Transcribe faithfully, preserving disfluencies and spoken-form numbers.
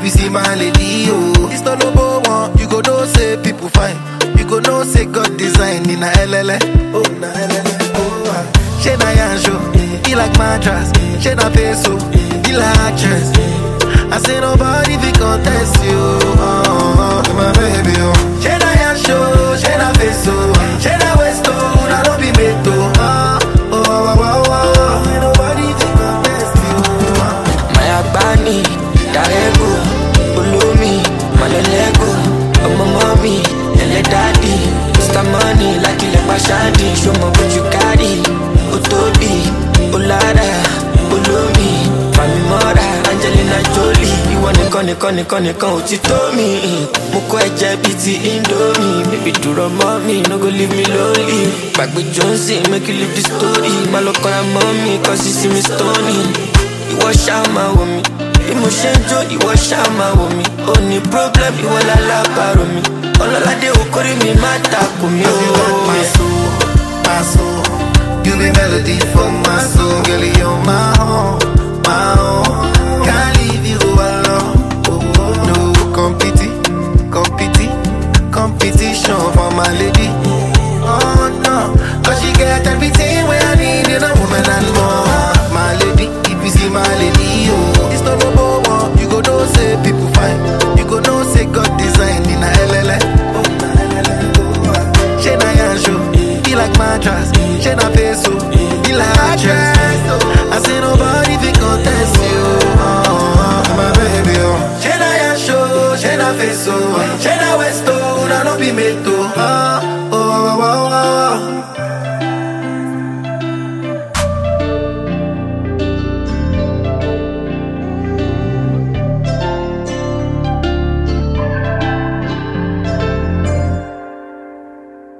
you see my lady, oh. It's not number one, you go know say people fine. You go know say God design in a L L A. Oh, na L L A, oh. ah. She na yanjo, he like mattress. She na peso, he like actress. I say nobody fi contest you, oh, oh, my baby, oh. She na yanjo, she na peso, she na westo, na no be meto, oh, oh, oh, oh, oh. Ain't nobody fi contest you, oh. My Agbani, Darego, Ulumi, Malolego, Omo mommy, Ele daddy, Mister Money, like you like Bashadi, show me what you carry, Otobi, Olara, Ulumi, Mami Mora, Angelina Jolie, you want to con con con con ti to me, Moko eje biti Indomie, baby do mommy, no go leave me lonely, back with Jonesy, make you live the story, Malokora mommy, cause you see me stony. Ìwọ ṣá máa wò mí, bí mo ṣe ń jó ìwọ ṣá máa wò mí. Ó ní problem ìwọ lálábàárò mi, ọlọ́ládé okòrí mi má takò mí o. You got my soul, my soul. You be melody for my soul, girl. You're my own, my own. Can't leave you alone. No competi, competi, competition for my lady. Oh no, cause she get everything where I need in a woman and more. My lady, if you see my lady, oh, it's not number one. You go know say people fine. You go know say God design in a L L A. Oh, na L L A. Oh, ah. She na yanjo, he like mattress. She na peso, he like actress. I say nobody fi contest you, oh, oh, my baby, oh. She na yanjo, she na peso, she na westo, na no be meto, oh, oh, oh, oh.